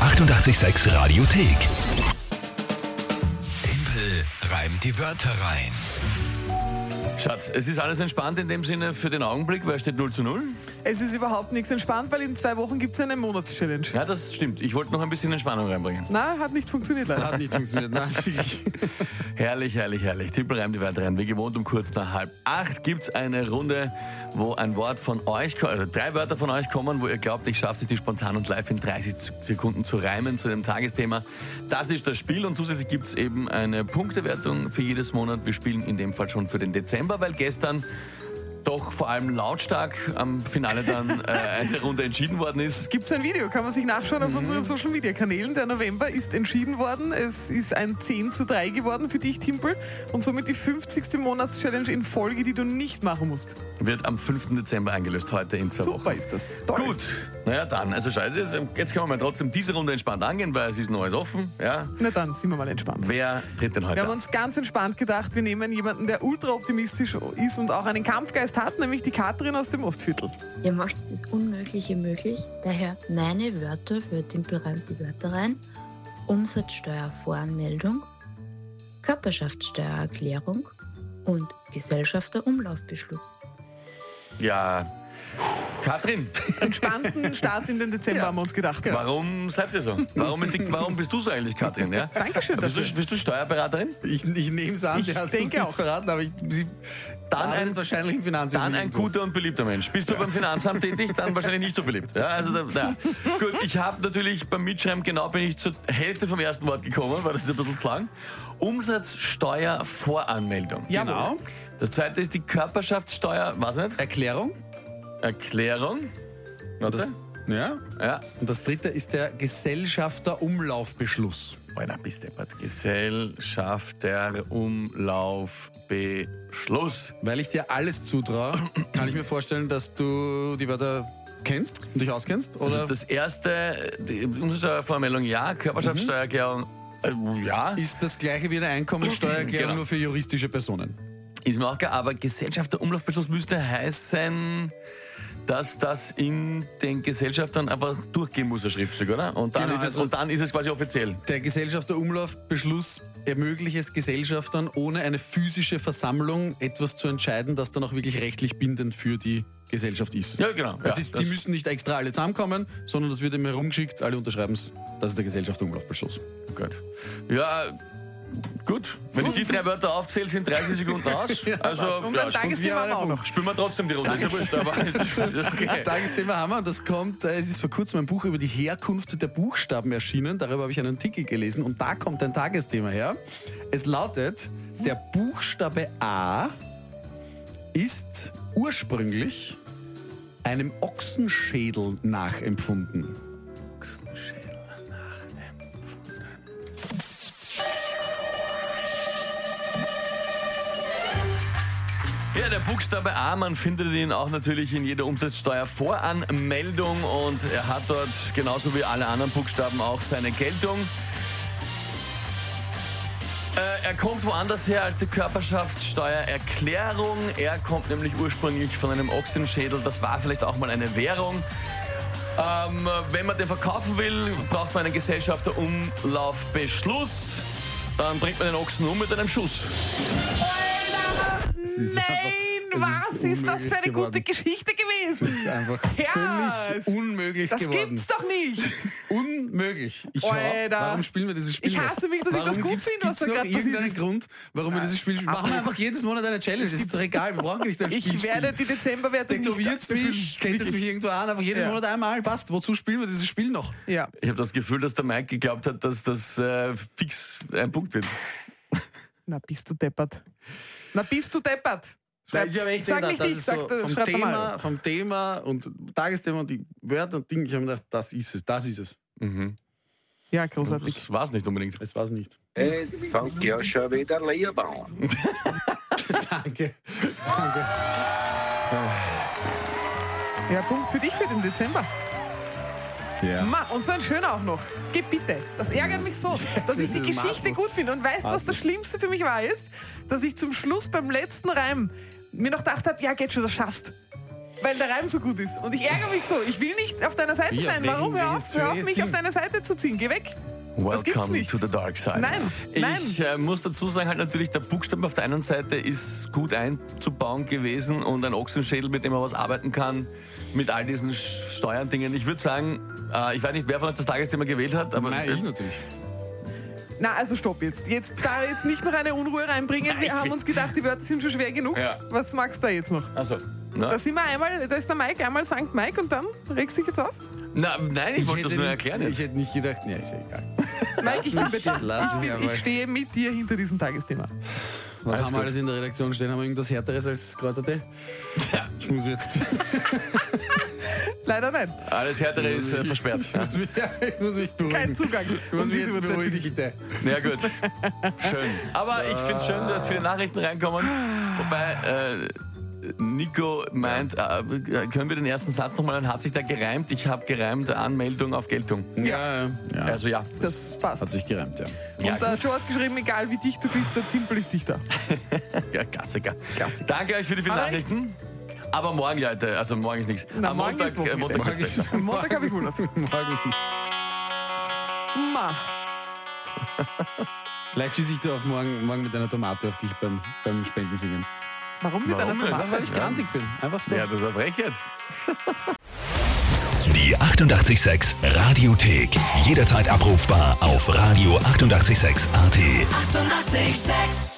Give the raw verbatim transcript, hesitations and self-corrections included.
achtundachtzig Komma sechs Radiothek. Tempel reimt die Wörter rein. Schatz, es ist alles entspannt in dem Sinne für den Augenblick, weil es steht null zu null. Es ist überhaupt nichts entspannt, weil in zwei Wochen gibt es eine Monatschallenge. Ja, das stimmt. Ich wollte noch ein bisschen Entspannung reinbringen. Nein, hat nicht funktioniert leider. Hat nicht funktioniert, nein. Herrlich, herrlich, herrlich. Tippel reimt die Wörter rein. Wie gewohnt um kurz nach halb acht gibt es eine Runde, wo ein Wort von euch, also drei Wörter von euch kommen, wo ihr glaubt, ich schaffe es, die spontan und live in dreißig Sekunden zu reimen zu dem Tagesthema. Das ist das Spiel und zusätzlich gibt es eben eine Punktewertung für jedes Monat. Wir spielen in dem Fall schon für den Dezember, weil gestern doch vor allem lautstark am Finale dann äh, eine Runde entschieden worden ist. Gibt es ein Video, kann man sich nachschauen auf mhm. unseren Social Media Kanälen. Der November ist entschieden worden. Es ist ein zehn zu drei geworden für dich, Timpel. Und somit die fünfzigste Monatschallenge in Folge, die du nicht machen musst. Wird am fünften Dezember eingelöst, heute in zwei Super Wochen. Super ist das. Toll. Gut, naja dann, also scheiße, jetzt können wir mal trotzdem diese Runde entspannt angehen, weil es ist noch alles offen. Ja. Na dann, sind wir mal entspannt. Wer tritt denn heute Wir haben an? uns ganz entspannt gedacht, wir nehmen jemanden, der ultra optimistisch ist und auch einen Kampfgeist hat, nämlich die Katrin aus dem Ostviertel. Ihr macht das Unmögliche möglich, daher meine Wörter für Timpel reimt die Wörter rein: Umsatzsteuervoranmeldung, Körperschaftssteuererklärung und Gesellschafterumlaufbeschluss. Ja, Katrin, entspannten Start in den Dezember ja. haben wir uns gedacht. Warum seid ihr so? Warum, ist die, warum bist du so eigentlich, Katrin? Ja? Dankeschön. Bist du, bist du Steuerberaterin? Ich, ich nehme es an, ich der hat denke nichts auch. verraten, aber ich, sie dann ein, wahrscheinlich im Finanzamt. Dann ein guter und beliebter Mensch. Bist du beim Finanzamt tätig, dann wahrscheinlich nicht so beliebt. Ja, also da, ja. Gut, ich habe natürlich beim Mitschreiben genau bin ich zur Hälfte vom ersten Wort gekommen, weil das ist ein bisschen zu lang. Umsatzsteuervoranmeldung. Ja, genau. Das zweite ist die Körperschaftssteuer, was nicht? Erklärung. Erklärung. Warte. Das, ja. ja. Und das dritte ist der Gesellschafterumlaufbeschluss. Alter, bist du deppert. Gesellschafterumlaufbeschluss. Weil ich dir alles zutraue, kann ich mir vorstellen, dass du die Wörter kennst und dich auskennst? Oder? Also das erste, die Umsatzsteuervoranmeldung ja, Körperschaftssteuererklärung mhm. äh, ja. Ist das gleiche wie eine Einkommensteuererklärung, genau. nur für juristische Personen. Ist mir auch klar, aber Gesellschafterumlaufbeschluss müsste heißen, dass das in den Gesellschaftern einfach durchgehen muss, ein Schriftstück, oder? Und dann, genau, ist, es, also und dann ist es quasi offiziell. Der Gesellschafterumlaufbeschluss ermöglicht es Gesellschaftern, ohne eine physische Versammlung etwas zu entscheiden, das dann auch wirklich rechtlich bindend für die Gesellschaft ist. Ja, genau. Also ja, die, die müssen nicht extra alle zusammenkommen, sondern das wird ihm herumgeschickt, alle unterschreiben es, das ist der Gesellschafterumlaufbeschluss. Gut. Ja, gut. Wenn ich die drei Wörter aufzähle, sind dreißig Sekunden aus. Also, und ja, ein Tagesthema haben wir auch noch. Spielen wir trotzdem die Runde. Ist ja wurscht, aber okay. Ein Tagesthema haben wir und das kommt, es ist vor kurzem ein Buch über die Herkunft der Buchstaben erschienen, darüber habe ich einen Artikel gelesen und da kommt ein Tagesthema her. Es lautet, der Buchstabe A ist ursprünglich einem Ochsenschädel nachempfunden. Ochsenschädel nachempfunden. Ja, der Buchstabe A, man findet ihn auch natürlich in jeder Umsatzsteuervoranmeldung und er hat dort genauso wie alle anderen Buchstaben auch seine Geltung. Äh, er kommt woanders her als die Körperschaftssteuererklärung. Er kommt nämlich ursprünglich von einem Ochsenschädel. Das war vielleicht auch mal eine Währung. Ähm, wenn man den verkaufen will, braucht man einen Gesellschafterumlaufbeschluss. Dann bringt man den Ochsen um mit einem Schuss. Nein, was ist, ist das für eine geworden. gute Geschichte gewesen? Das ist einfach ja, völlig unmöglich das geworden. Das gibt's doch nicht. Unmöglich. Ich Alter. hoffe, warum spielen wir dieses Spiel Ich hasse mich, dass warum ich das gut gibt's, finde, was da gibt's gerade noch irgendeinen passiert ist. Grund, warum wir dieses Spiel spielen? Machen wir einfach jedes Monat eine Challenge. Das ist doch egal. Wir brauchen nicht ein Spiel Ich werde die Dezemberwertung nicht Tätowiert's mich, kennt es mich irgendwo an, einfach jedes ja. Monat einmal. Passt. Wozu spielen wir dieses Spiel noch? Ja. Ich habe das Gefühl, dass der Mike geglaubt hat, dass das äh, fix ein Punkt wird. Na, bist du deppert. Na, bist du deppert. Schreib, ich habe echt sag gedacht, nicht das ich, ist sag, so das, vom, schreib Thema, mal. vom Thema und Tagesthema und die Wörter und Dinge. Ich habe gedacht, das ist es, das ist es. Mhm. Ja, großartig. Das war es nicht unbedingt. Es war es nicht. Es fängt ja schon wieder Leben an. Danke. Danke. Ja, Punkt für dich für den Dezember. Ja. Ma, und so ein schöner auch noch. Geh bitte. Das ärgert mich so, dass ich die ist Geschichte maßlos. gut finde. Und weißt du, was das Maßlos. Schlimmste für mich war jetzt? Dass ich zum Schluss beim letzten Reim mir noch gedacht habe, ja, geht schon, das schaffst. Weil der Reim so gut ist. Und ich ärgere mich so. Ich will nicht auf deiner Seite Ja, sein. wegen- Warum? Hör auf, welches- hör auf welches mich Ding? auf deine Seite zu ziehen. Geh weg. Das gibt's Welcome nicht. to the dark side. Nein, nein. Ich äh, muss dazu sagen, halt natürlich, der Buchstabe auf der einen Seite ist gut einzubauen gewesen und ein Ochsenschädel, mit dem man was arbeiten kann, mit all diesen Steuern-Dingen. Ich würde sagen, äh, ich weiß nicht, wer von uns das Tagesthema gewählt hat, aber Nein, ich natürlich. Na, also stopp jetzt. Jetzt da jetzt nicht noch eine Unruhe reinbringen. Nein, Wir ich haben will- uns gedacht, die Wörter sind schon schwer genug. Ja. Was magst du da jetzt noch? Also, na, Da sind wir einmal, da ist der Mike, einmal Sankt Mike und dann regst du dich jetzt auf? na, nein, ich, wollte das hätte nur nicht- erklären. Ich Jetzt. hätte nicht gedacht, ja, ist ja egal. Mike, ich bin bei dir. Lass Ich, mich bin, aber. ich stehe mit dir hinter diesem Tagesthema. Was Alles haben wir gut. alles in der Redaktion stehen? Haben wir irgendwas Härteres als Kräutertee? Ja, Ich muss jetzt. Leider nein. alles Härtere ist äh, versperrt. Ich muss mich, ich muss mich beruhigen. Kein Zugang. Ich muss um mich diese jetzt Uhrzeit für beruhigen, dich. bitte. Ja gut, schön. Aber ich finde es schön, dass viele Nachrichten reinkommen. Wobei äh, Nico meint, äh, können wir den ersten Satz nochmal, dann hat sich da gereimt. Ich habe gereimt, Anmeldung auf Geltung. Ja, ja. Also ja, Das passt. Hat sich gereimt, ja. ja, Und der Joe hat geschrieben, egal wie dicht du bist, der Timpel ist dichter. ja, Klassiker. Klassiker. Danke euch für die vielen Aber echt? Nachrichten. Aber morgen, Leute, also morgen ist nichts. Na, Am morgen Montag, ist Wochenende. äh, Montag Morgen geht's ist- besser. Am Montag habe ich Urlaub. Morgen. Ma. Vielleicht schieße ich dir auf morgen, morgen mit einer Tomate auf dich beim, beim Spendensingen. Warum mit Warum einer nicht? Tomate? Weil ich Ja. grantig bin. Einfach so. Ja, das ist eine Frechheit. Die achtundachtzig Komma sechs Radiothek. Jederzeit abrufbar auf radio achtundachtzig Komma sechs Punkt a t. Eighty-eight point six